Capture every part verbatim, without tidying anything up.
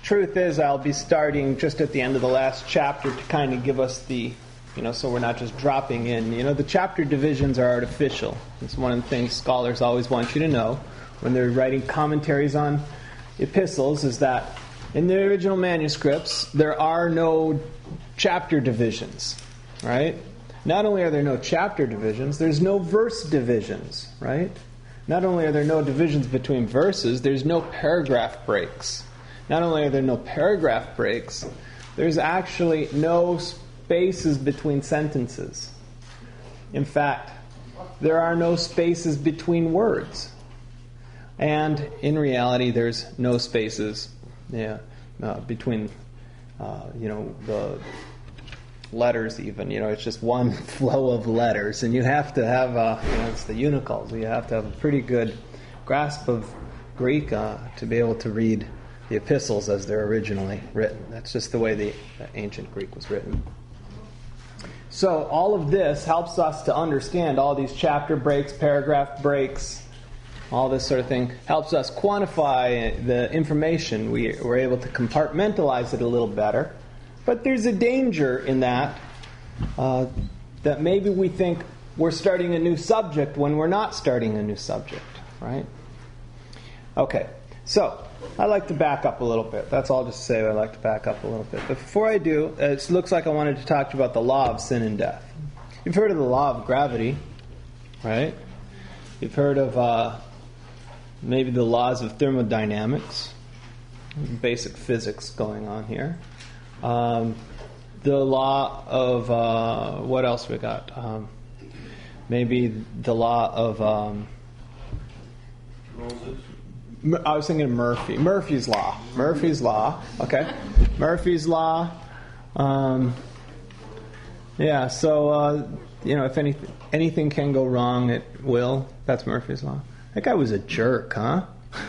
truth is, I'll be starting just at the end of the last chapter to kind of give us the, you know, so we're not just dropping in. You know, the chapter divisions are artificial. It's one of the things scholars always want you to know when they're writing commentaries on epistles, is that in the original manuscripts, there are no chapter divisions, right? Not only are there no chapter divisions, there's no verse divisions, right? Not only are there no divisions between verses, there's no paragraph breaks. Not only are there no paragraph breaks, there's actually no spaces between sentences. In fact, there are no spaces between words. And in reality, there's no spaces yeah, uh, between, uh, you know, the letters even. You know, it's just one flow of letters. And you have to have, uh, you know, it's the unicals. You have to have a pretty good grasp of Greek uh, to be able to read the epistles as they're originally written. That's just the way the, the ancient Greek was written. So all of this helps us to understand all these chapter breaks, paragraph breaks, all this sort of thing. Helps us quantify the information. We, we're able to compartmentalize it a little better. But there's a danger in that, uh, that maybe we think we're starting a new subject when we're not starting a new subject, right? Okay, so I'd like to back up a little bit. That's all just to say I'd like to back up a little bit. But before I do, it looks like I wanted to talk to you about the law of sin and death. You've heard of the law of gravity, right? You've heard of uh, maybe the laws of thermodynamics, basic physics going on here. Um, the law of, uh, what else we got? Um, maybe the law of... Um, Moses. I was thinking of Murphy. Murphy's Law. Murphy's Law. Okay. Murphy's Law. Um, yeah, so, uh, you know, if anything, anything can go wrong, it will. That's Murphy's Law. That guy was a jerk, huh?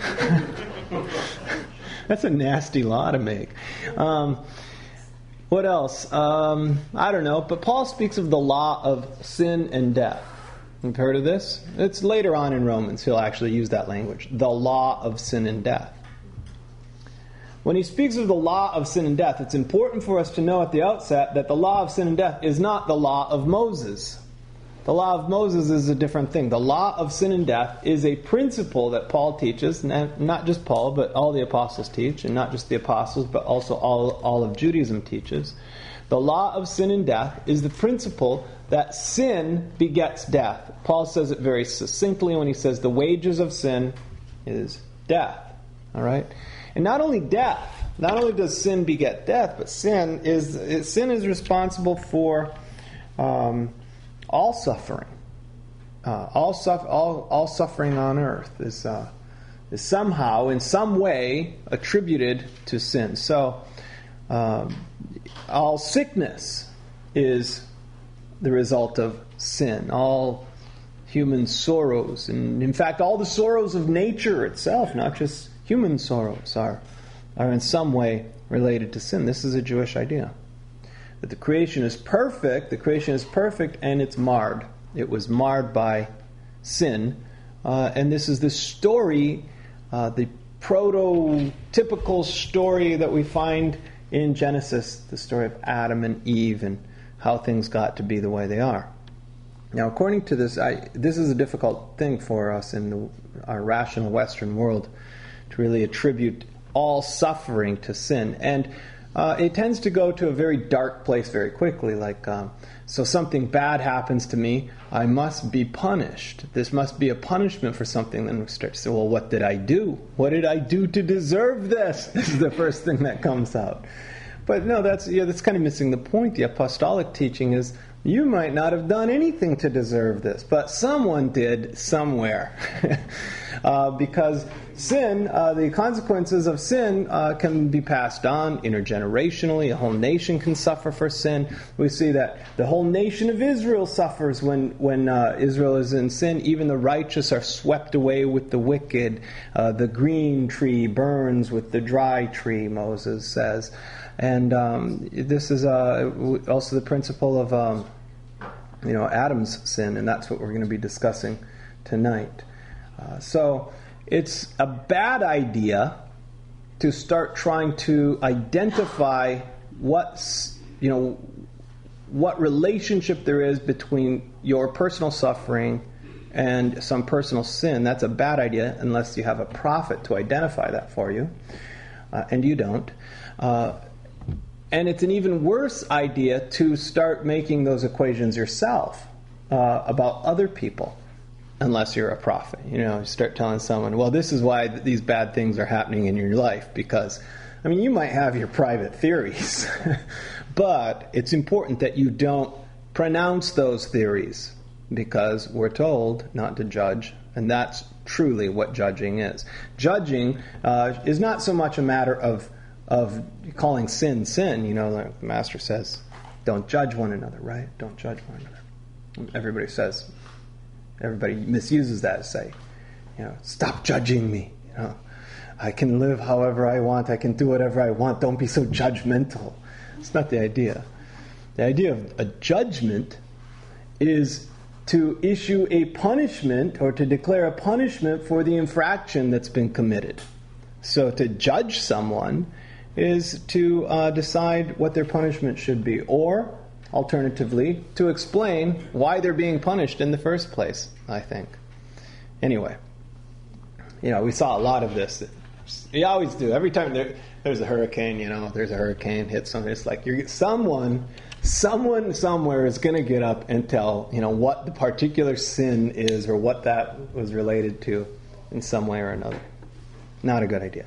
That's a nasty law to make. Um, what else? Um, I don't know. But Paul speaks of the law of sin and death. You've heard of this? It's later on in Romans he'll actually use that language. The law of sin and death. When he speaks of the law of sin and death, it's important for us to know at the outset that the law of sin and death is not the law of Moses. The law of Moses is a different thing. The law of sin and death is a principle that Paul teaches, and not just Paul, but all the apostles teach, and not just the apostles, but also all, all of Judaism teaches. The law of sin and death is the principle that sin begets death. Paul says it very succinctly when he says the wages of sin is death. All right? And not only death, not only does sin beget death, but sin is sin is responsible for um, all suffering. Uh, all, suff- all all suffering on earth is uh, is somehow, in some way, attributed to sin. So, um, all sickness is the result of sin. All human sorrows, and in fact, all the sorrows of nature itself, not just human sorrows, are are in some way related to sin. This is a Jewish idea. That the creation is perfect, the creation is perfect, and it's marred. It was marred by sin. Uh, and this is the story, uh, the prototypical story that we find in Genesis, the story of Adam and Eve and how things got to be the way they are. Now, according to this, I, this is a difficult thing for us in the, our rational Western world to really attribute all suffering to sin. And uh, it tends to go to a very dark place very quickly. Like, um, so something bad happens to me, I must be punished. This must be a punishment for something. Then we start to say, well, what did I do? What did I do to deserve this? This is the first thing that comes out. But no, that's yeah, that's kind of missing the point. The apostolic teaching is you might not have done anything to deserve this, but someone did somewhere. uh, because sin, uh, the consequences of sin uh, can be passed on intergenerationally. A whole nation can suffer for sin. We see that the whole nation of Israel suffers when, when uh, Israel is in sin. Even the righteous are swept away with the wicked. Uh, the green tree burns with the dry tree, Moses says. And um, this is uh, also the principle of um, you know Adam's sin, and that's what we're going to be discussing tonight. Uh, so it's a bad idea to start trying to identify what's, you know, what relationship there is between your personal suffering and some personal sin. That's a bad idea unless you have a prophet to identify that for you, uh, and you don't. Uh, and it's an even worse idea to start making those equations yourself uh, about other people, unless you're a prophet. You know, you start telling someone, well, this is why th- these bad things are happening in your life, because, I mean, you might have your private theories, but it's important that you don't pronounce those theories, because we're told not to judge, and that's truly what judging is. Judging uh, is not so much a matter of of calling sin sin. You know, like the Master says, don't judge one another, right? Don't judge one another. Everybody says, everybody misuses that to say, you know, stop judging me. You know, I can live however I want. I can do whatever I want. Don't be so judgmental. It's not the idea. The idea of a judgment is to issue a punishment or to declare a punishment for the infraction that's been committed. So to judge someone is to uh, decide what their punishment should be, or alternatively, to explain why they're being punished in the first place, I think. Anyway, you know, we saw a lot of this. You always do. Every time there, there's a hurricane, you know, there's a hurricane hits something, it's like you're someone... Someone somewhere is going to get up and tell, you know, what the particular sin is or what that was related to in some way or another. Not a good idea.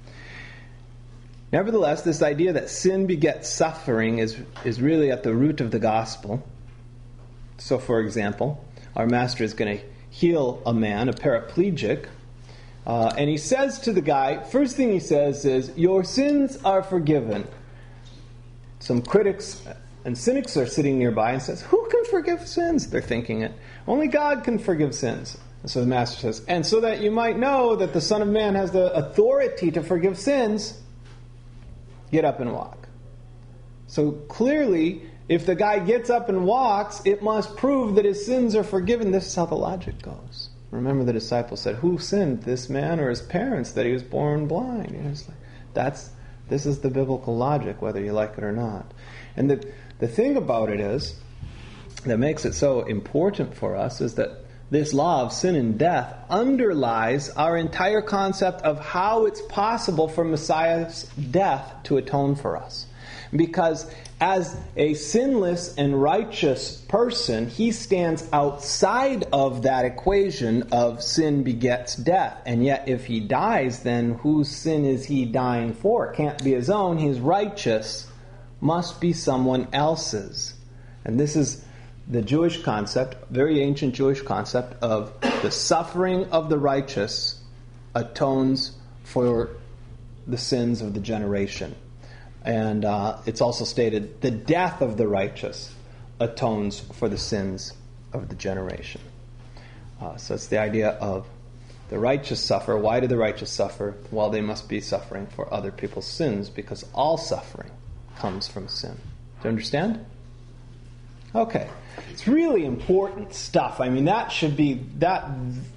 Nevertheless, this idea that sin begets suffering is, is really at the root of the gospel. So, for example, our Master is going to heal a man, a paraplegic, uh, and he says to the guy, first thing he says is, your sins are forgiven. Some critics and cynics are sitting nearby and says, who can forgive sins? They're thinking it. Only God can forgive sins. And so the Master says, and so that you might know that the Son of Man has the authority to forgive sins, get up and walk. So clearly, if the guy gets up and walks, it must prove that his sins are forgiven. This is how the logic goes. Remember the disciples said, who sinned, this man or his parents, that he was born blind? You know, it's like, that's, this is the biblical logic, whether you like it or not. And the The thing about it is, that makes it so important for us, is that this law of sin and death underlies our entire concept of how it's possible for Messiah's death to atone for us. Because as a sinless and righteous person, he stands outside of that equation of sin begets death. And yet if he dies, then whose sin is he dying for? It can't be his own. He's righteous. Must be someone else's. And this is the Jewish concept, very ancient Jewish concept of the suffering of the righteous atones for the sins of the generation. And uh, it's also stated the death of the righteous atones for the sins of the generation. Uh, so it's the idea of the righteous suffer. Why do the righteous suffer? Well, they must be suffering for other people's sins, because all suffering comes from sin. Do you understand? Okay. It's really important stuff. I mean, that should be, that,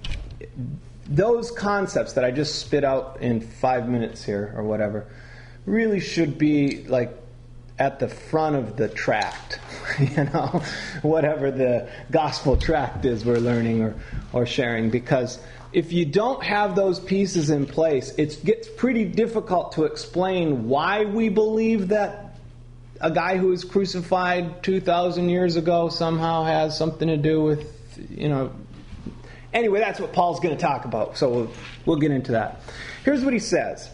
those concepts that I just spit out in five minutes here, or whatever, really should be like at the front of the tract, you know, whatever the gospel tract is we're learning or, or sharing, because if you don't have those pieces in place, it gets pretty difficult to explain why we believe that a guy who was crucified two thousand years ago somehow has something to do with, you know... Anyway, that's what Paul's going to talk about, so we'll, we'll get into that. Here's what he says.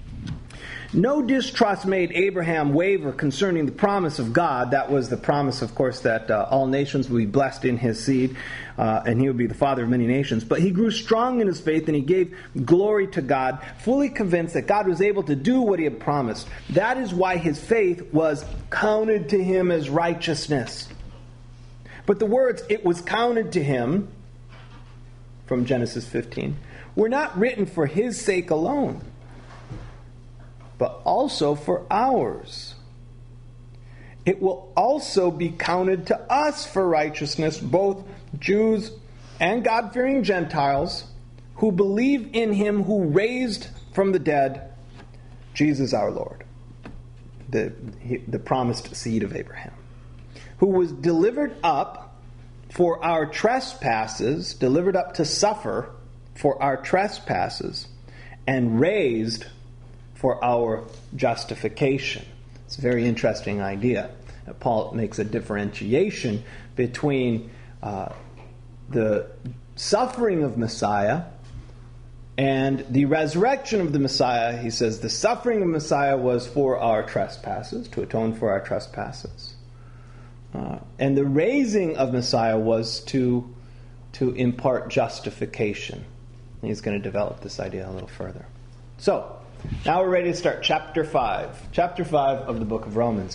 No distrust made Abraham waver concerning the promise of God. That was the promise, of course, that uh, all nations will be blessed in his seed, uh, and he will be the father of many nations. But he grew strong in his faith, and he gave glory to God, fully convinced that God was able to do what he had promised. That is why his faith was counted to him as righteousness. But the words, it was counted to him, from Genesis fifteen, were not written for his sake alone, but also for ours. It will also be counted to us for righteousness, both Jews and God-fearing Gentiles who believe in him who raised from the dead Jesus our Lord, the, the promised seed of Abraham, who was delivered up for our trespasses, delivered up to suffer for our trespasses, and raised for our justification. It's a very interesting idea. Paul makes a differentiation between uh, the suffering of Messiah and the resurrection of the Messiah. He says the suffering of Messiah was for our trespasses, to atone for our trespasses. Uh, and the raising of Messiah was to, to impart justification. And he's going to develop this idea a little further. So, now we're ready to start chapter five. Chapter five of the book of Romans.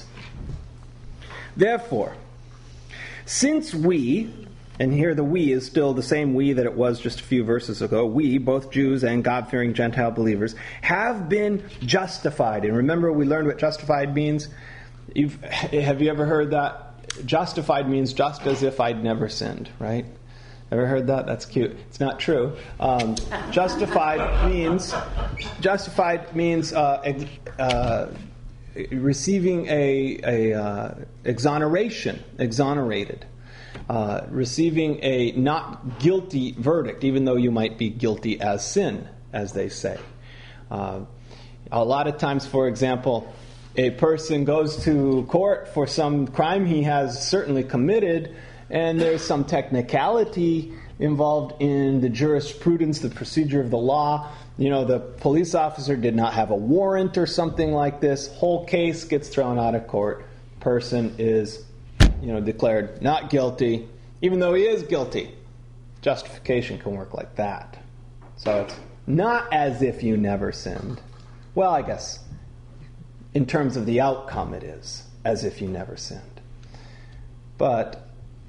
Therefore, since we, and here the we is still the same we that it was just a few verses ago, we, both Jews and God-fearing Gentile believers, have been justified. And remember, we learned what justified means? You've, have you ever heard that? Justified means just as if I'd never sinned, right? Ever heard that? That's cute. It's not true. Um, justified means justified means uh, ex, uh, receiving a, a uh, exoneration, exonerated, uh, receiving a not guilty verdict, even though you might be guilty as sin, as they say. Uh, a lot of times, for example, a person goes to court for some crime he has certainly committed, and there's some technicality involved in the jurisprudence, the procedure of the law. You know, the police officer did not have a warrant or something like this. Whole case gets thrown out of court. Person is, you know, declared not guilty, even though he is guilty. Justification can work like that. So it's not as if you never sinned. Well, I guess in terms of the outcome it is as if you never sinned. But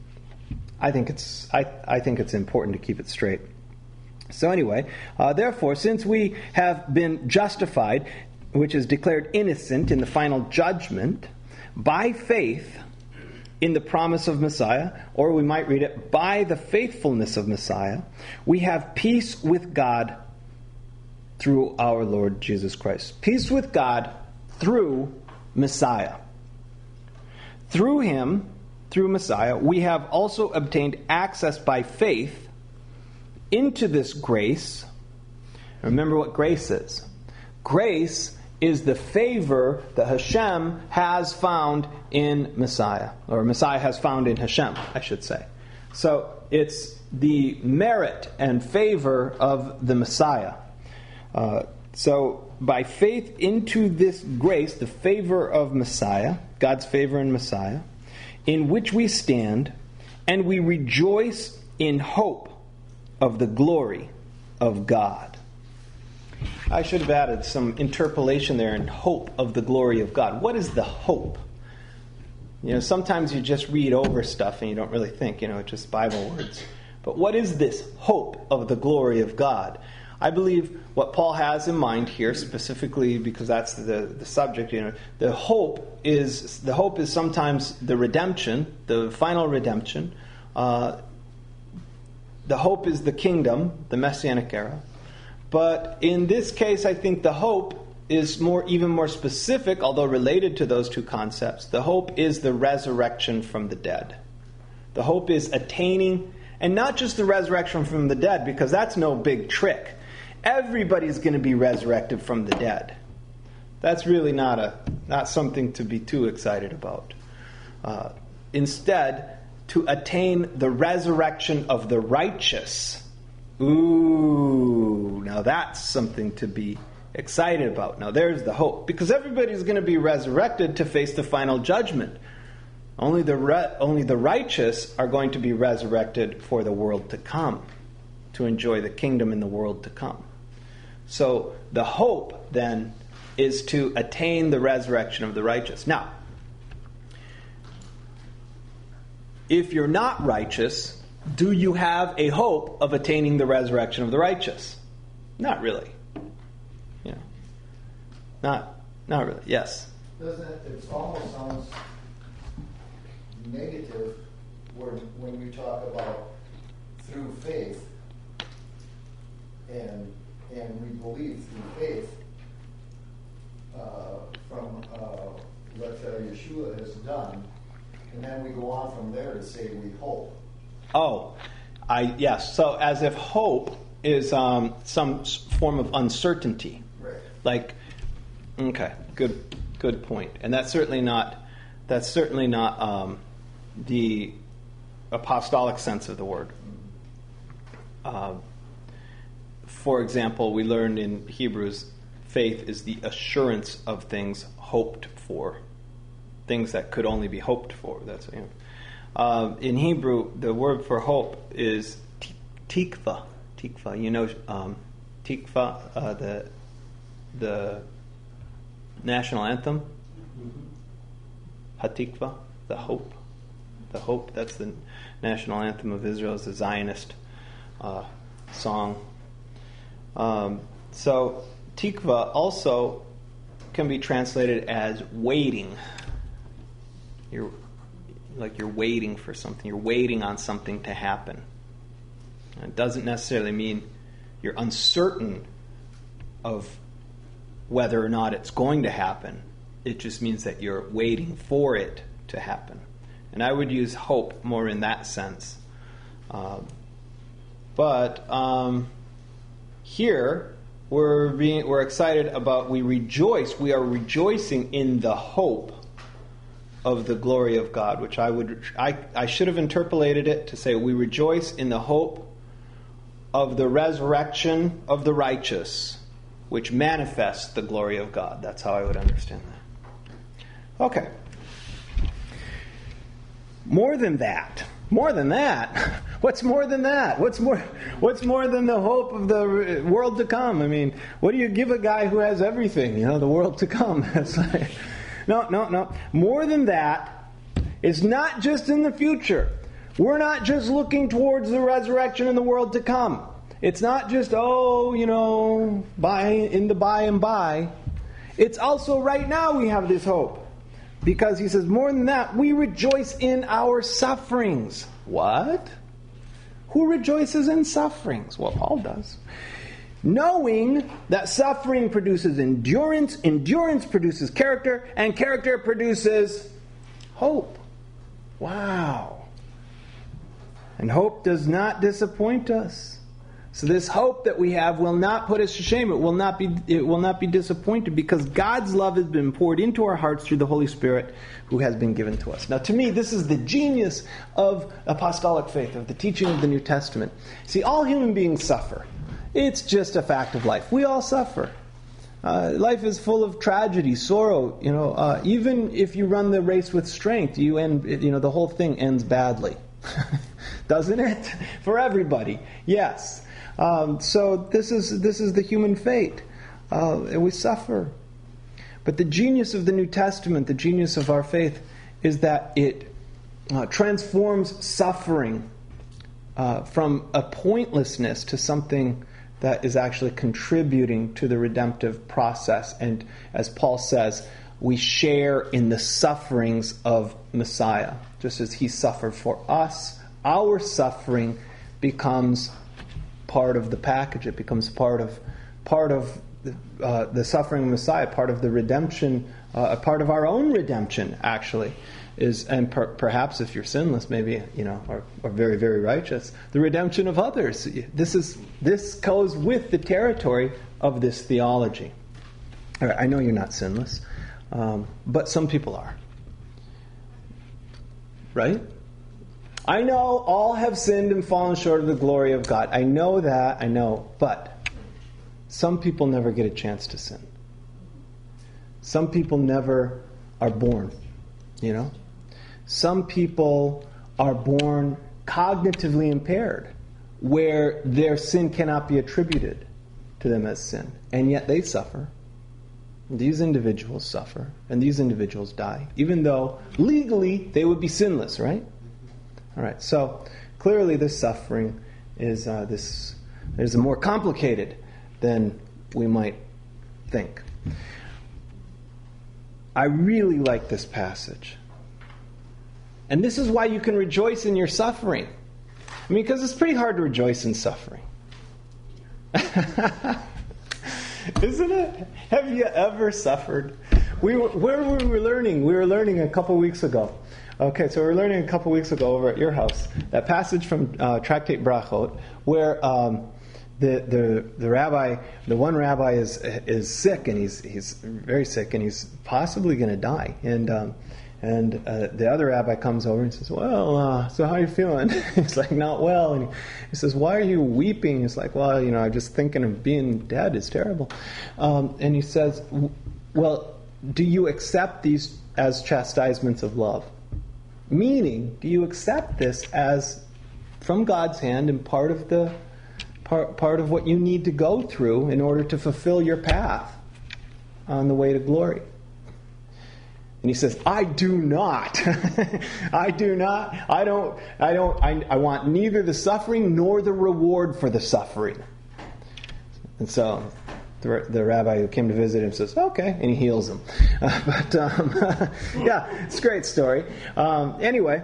I think it's I, I think it's important to keep it straight. So anyway, uh, therefore, since we have been justified, which is declared innocent in the final judgment, by faith in the promise of Messiah, or we might read it, by the faithfulness of Messiah, we have peace with God through our Lord Jesus Christ. Peace with God through Messiah. Through him, through Messiah, we have also obtained access by faith into this grace. Remember what grace is. Grace is the favor that Hashem has found in Messiah, or Messiah has found in Hashem, I should say. So it's the merit and favor of the Messiah. Uh, so by faith into this grace, the favor of Messiah, God's favor in Messiah, in which we stand, and we rejoice in hope of the glory of God. I should have added some interpolation there in hope of the glory of God. What is the hope? You know, sometimes you just read over stuff and you don't really think, you know, it's just Bible words. But what is this hope of the glory of God? I believe what Paul has in mind here, specifically because that's the, the subject, you know, the hope is the hope is sometimes the redemption, the final redemption. Uh, the hope is the kingdom, the Messianic era. But in this case, I think the hope is more, even more specific, although related to those two concepts. The hope is the resurrection from the dead. The hope is attaining, and not just the resurrection from the dead, because that's no big trick. Everybody's going to be resurrected from the dead. That's really not a not something to be too excited about. Uh, instead, to attain the resurrection of the righteous. Ooh, now that's something to be excited about. Now there's the hope, because everybody's going to be resurrected to face the final judgment. Only the re- only the righteous are going to be resurrected for the world to come, to enjoy the kingdom in the world to come. So the hope then is to attain the resurrection of the righteous. Now, if you're not righteous, do you have a hope of attaining the resurrection of the righteous? Not really. You know, not not really. Yes. Doesn't it? It almost sounds negative when when you talk about through faith, and and we believe through faith. uh, from uh, what uh, Yeshua has done, and then we go on from there to say we hope. Oh, I yes. So as if hope is um, some form of uncertainty. Right. Like, okay, good, good point. And that's certainly not that's certainly not um, the apostolic sense of the word. Uh, for example, we learned in Hebrews, faith is the assurance of things hoped for, things that could only be hoped for. That's you know. Uh, in Hebrew, the word for hope is t- tikva. Tikva, you know, um, tikva, uh, the the national anthem. Hatikva, the hope, the hope. That's the national anthem of Israel. It's a Zionist uh, song. Um, so tikva also can be translated as waiting. You're like you're waiting for something. You're waiting on something to happen. It doesn't necessarily mean you're uncertain of whether or not it's going to happen. It just means that you're waiting for it to happen. And I would use hope more in that sense. Uh, but um, here we're being we're excited about we rejoice. We are rejoicing in the hope of the glory of God, which I would I, I should have interpolated it to say we rejoice in the hope of the resurrection of the righteous, which manifests the glory of God. That's how I would understand that. Okay. More than that. More than that. What's more than that? What's more What's more than the hope of the world to come? I mean, what do you give a guy who has everything? You know, the world to come. It's like, no, no, no. More than that, it's not just in the future. We're not just looking towards the resurrection in the world to come. It's not just, oh, you know, by in the by and by. It's also right now we have this hope. Because he says, more than that, we rejoice in our sufferings. What? Who rejoices in sufferings? Well, Paul does. Knowing that suffering produces endurance, endurance produces character, and character produces hope. Wow. And hope does not disappoint us. So this hope that we have will not put us to shame. It will not be it will not be disappointed because God's love has been poured into our hearts through the Holy Spirit who has been given to us. Now to me, this is the genius of apostolic faith, of the teaching of the New Testament. See, all human beings suffer. It's just a fact of life. We all suffer. Uh, life is full of tragedy, sorrow. You know, uh, even if you run the race with strength, you end. You know, the whole thing ends badly, doesn't it? For everybody, yes. Um, so this is this is the human fate, uh, and we suffer. But the genius of the New Testament, the genius of our faith, is that it uh, transforms suffering uh, from a pointlessness to something that is actually contributing to the redemptive process. And as Paul says, we share in the sufferings of Messiah. Just as he suffered for us, our suffering becomes part of the package. It becomes part of part of the, uh, the suffering of Messiah, part of the redemption, uh, a part of our own redemption, actually. Is and per, perhaps if you're sinless, maybe you know, or, or very very righteous, the redemption of others. This is this goes with the territory of this theology. All right, I know you're not sinless, um, but some people are, right? I know all have sinned and fallen short of the glory of God. I know that, I know, but some people never get a chance to sin. Some people never are born, you know? Some people are born cognitively impaired, where their sin cannot be attributed to them as sin, and yet they suffer. These individuals suffer, and these individuals die, even though legally they would be sinless, right? All right, so clearly this suffering is uh, this is more complicated than we might think. I really like this passage. And this is why you can rejoice in your suffering. I mean, because it's pretty hard to rejoice in suffering. Isn't it? Have you ever suffered? We were, where were we learning? We were learning a couple weeks ago. Okay, so we were learning a couple weeks ago over at your house that passage from uh, Tractate Brachot, where um, the the the rabbi, the one rabbi is is sick, and he's he's very sick, and he's possibly going to die, and. Um, And uh, the other rabbi comes over and says, well, uh, so how are you feeling? He's like, not well. And he, he says, why are you weeping? He's like, well, you know, I'm just thinking of being dead. It's terrible. Um, and he says, well, do you accept these as chastisements of love? Meaning, do you accept this as from God's hand and part of the part, part of what you need to go through in order to fulfill your path on the way to glory? And he says, I do not. I do not. I don't, I don't, I, I want neither the suffering nor the reward for the suffering. And so the, the rabbi who came to visit him says, okay, and he heals him. Uh, but, um, yeah, it's a great story. Um, anyway,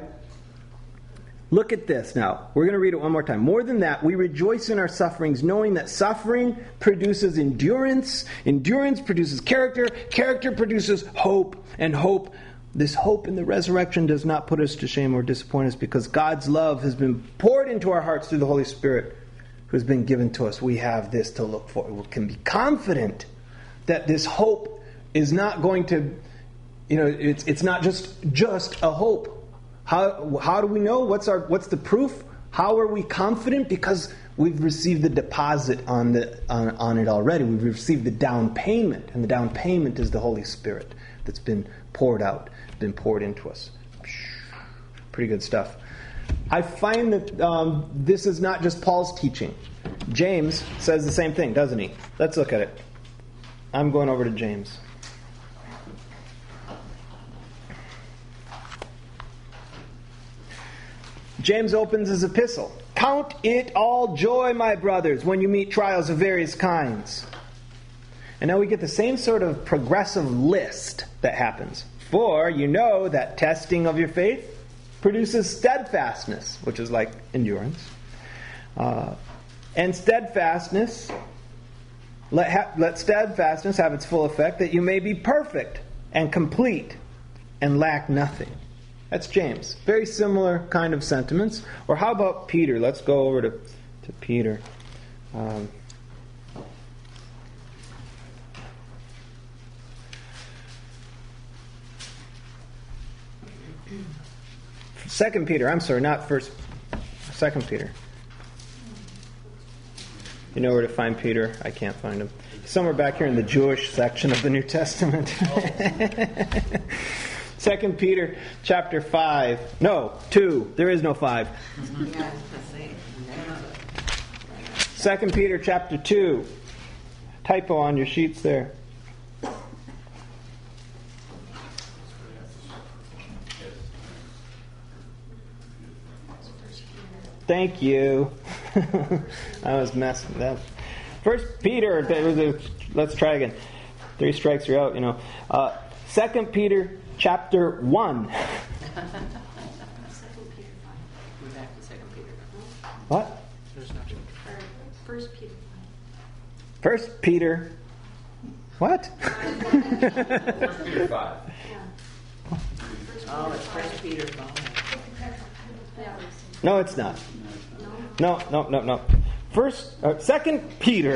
look at this now. We're going to read it one more time. More than that, we rejoice in our sufferings, knowing that suffering produces endurance. Endurance produces character. Character produces hope. And hope, this hope in the resurrection does not put us to shame or disappoint us, because God's love has been poured into our hearts through the Holy Spirit who has been given to us. We have this to look for. We can be confident that this hope is not going to, you know, it's it's not just just a hope. How how do we know? What's our what's the proof? How are we confident? Because we've received the deposit on the on, on it already. We've received the down payment, and the down payment is the Holy Spirit that's been poured out, been poured into us. Pretty good stuff. I find that um, this is not just Paul's teaching. James says the same thing, doesn't he? Let's look at it. I'm going over to James. James opens his epistle. Count it all joy, my brothers, when you meet trials of various kinds. And now we get the same sort of progressive list that happens. For you know that testing of your faith produces steadfastness, which is like endurance. Uh, and steadfastness, let, ha- let steadfastness have its full effect, that you may be perfect and complete and lack nothing. That's James. Very similar kind of sentiments. Or how about Peter? Let's go over to, to Peter. Um, Second Peter, I'm sorry, not first. Second Peter. You know where to find Peter? I can't find him. Somewhere back here in the Jewish section of the New Testament. Second Peter chapter five. No, two. There is no five. Second Peter chapter two. Typo on your sheets there. Thank you. I was messing up. First Peter, let's try again. Three strikes, you're out, you know. Uh, Second Peter chapter one. We're back to Second Peter. What? There's not First Peter. First Peter. What? First Peter five. Oh, it's First Peter five. No, it's not. No, no, no, no. First, uh, Second Peter,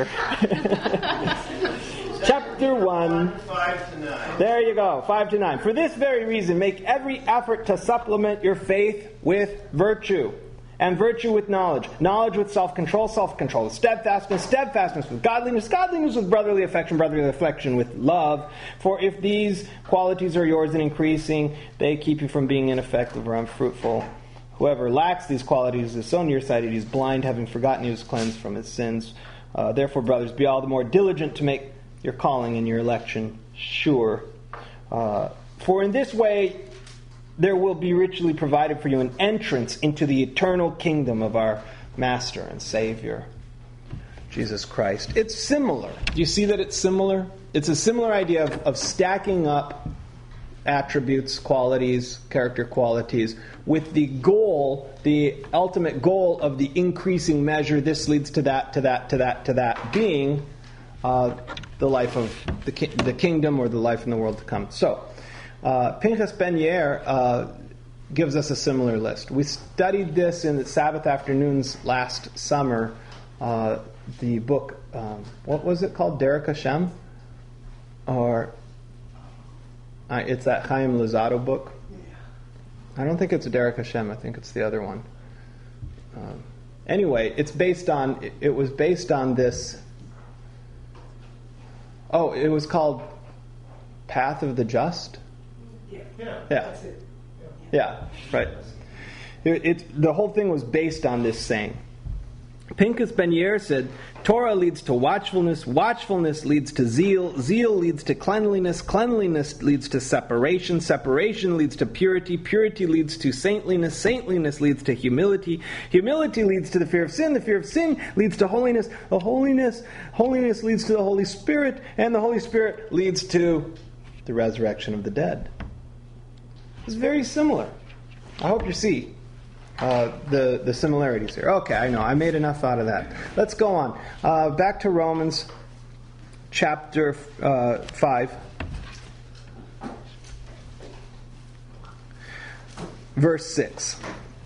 chapter one. Five to nine. There you go, five to nine. For this very reason, make every effort to supplement your faith with virtue, and virtue with knowledge, knowledge with self-control, self-control with steadfastness, steadfastness with godliness, godliness with brotherly affection, brotherly affection with love. For if these qualities are yours and increasing, they keep you from being ineffective or unfruitful. Whoever lacks these qualities is so nearsighted he is blind, having forgotten he was cleansed from his sins. Uh, therefore, brothers, be all the more diligent to make your calling and your election sure. Uh, for in this way there will be richly provided for you an entrance into the eternal kingdom of our Master and Savior, Jesus Christ. It's similar. Do you see that it's similar? It's a similar idea of, of stacking up attributes, qualities, character qualities, with the goal, the ultimate goal of the increasing measure, this leads to that, to that, to that, to that, being uh, the life of the ki- the kingdom or the life in the world to come. So, uh, Pinchas Ben Yair uh, gives us a similar list. We studied this in the Sabbath afternoons last summer. Uh, the book, um, what was it called? Derek Hashem? Or uh, it's that Chaim Luzzatto book. I don't think it's Derek Hashem. I think it's the other one. Um, anyway, it's based on. It, it was based on this. Oh, it was called Path of the Just. Yeah. Yeah. Yeah. That's it. Yeah, right. It, it, the whole thing was based on this saying. Pinchas Ben Yair said, Torah leads to watchfulness, watchfulness leads to zeal, zeal leads to cleanliness, cleanliness leads to separation, separation leads to purity, purity leads to saintliness, saintliness leads to humility, humility leads to the fear of sin, the fear of sin leads to holiness, the holiness, holiness leads to the Holy Spirit, and the Holy Spirit leads to the resurrection of the dead. It's very similar. I hope you see uh, the, the similarities here. Okay, I know. I made enough out of that. Let's go on. Uh, back to Romans chapter uh, five. Verse six.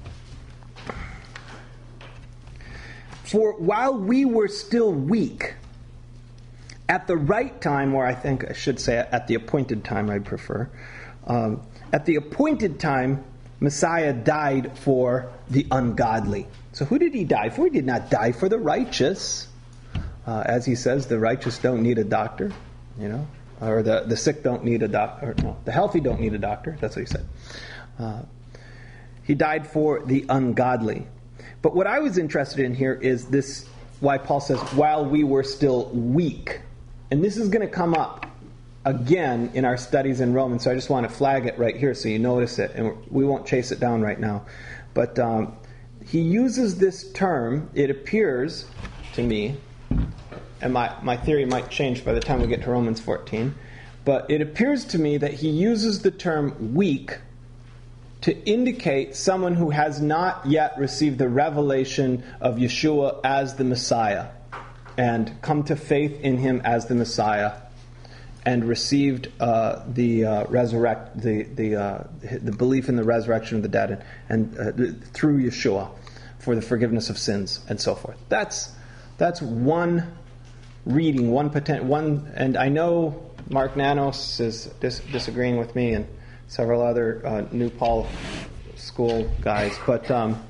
For while we were still weak, at the right time, or I think I should say at the appointed time, I prefer, um, at the appointed time, Messiah died for the ungodly. So who did he die for? He did not die for the righteous. Uh, as he says, the righteous don't need a doctor, you know, or the, the sick don't need a doctor. No, the healthy don't need a doctor. That's what he said. Uh, he died for the ungodly. But what I was interested in here is this, why Paul says, while we were still weak. And this is going to come up again in our studies in Romans, so I just want to flag it right here so you notice it, and we won't chase it down right now. But um, he uses this term, it appears to me, and my, my theory might change by the time we get to Romans fourteen, but it appears to me that he uses the term weak to indicate someone who has not yet received the revelation of Yeshua as the Messiah and come to faith in him as the Messiah and received uh, the uh, resurrect the the uh, the belief in the resurrection of the dead and, and uh, through Yeshua for the forgiveness of sins and so forth. That's that's one reading, one potent one, and I know Mark Nanos is dis- disagreeing with me and several other uh, New Paul School guys, but um,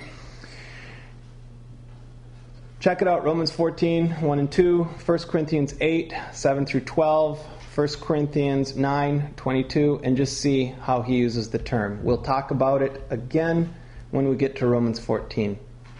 check it out: Romans fourteen, one and two, First Corinthians eight, seven through twelve. First Corinthians nine, twenty-two, and just see how he uses the term. We'll talk about it again when we get to Romans fourteen.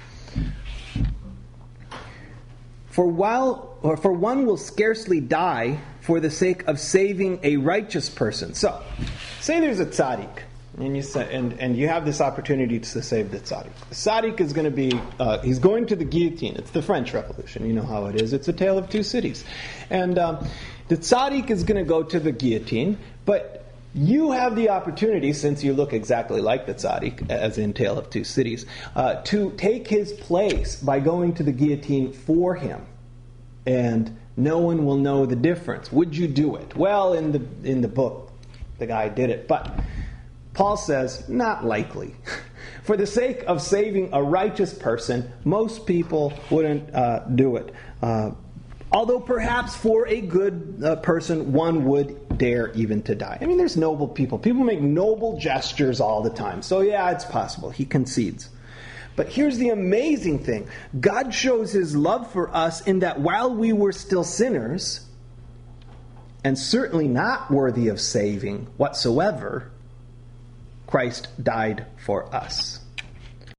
For while, or for one will scarcely die for the sake of saving a righteous person. So, say there's a tzaddik, and you say, and, and you have this opportunity to save the tzaddik. The tzaddik is going to be, uh, he's going to the guillotine. It's the French Revolution. You know how it is. It's a tale of two cities. And um, the tzaddik is going to go to the guillotine, but you have the opportunity, since you look exactly like the tzaddik, as in Tale of Two Cities, uh, to take his place by going to the guillotine for him. And no one will know the difference. Would you do it? Well, in the in the book, the guy did it. But Paul says, not likely. For the sake of saving a righteous person, most people wouldn't uh, do it. Uh, although perhaps for a good uh, person, one would dare even to die. I mean, there's noble people. People make noble gestures all the time. So yeah, it's possible. He concedes. But here's the amazing thing. God shows his love for us in that while we were still sinners, and certainly not worthy of saving whatsoever, Christ died for us.